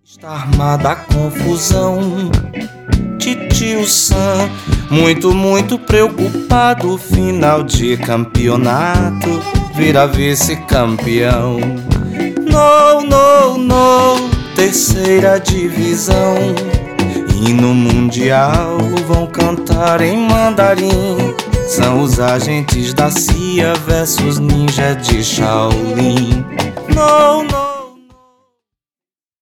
Está armada a confusão. Titio Sam, muito preocupado. Final de campeonato, vira vice-campeão. No, terceira divisão. E no mundial vão cantar em mandarim. São os agentes da CIA versus ninja de Shaolin. No.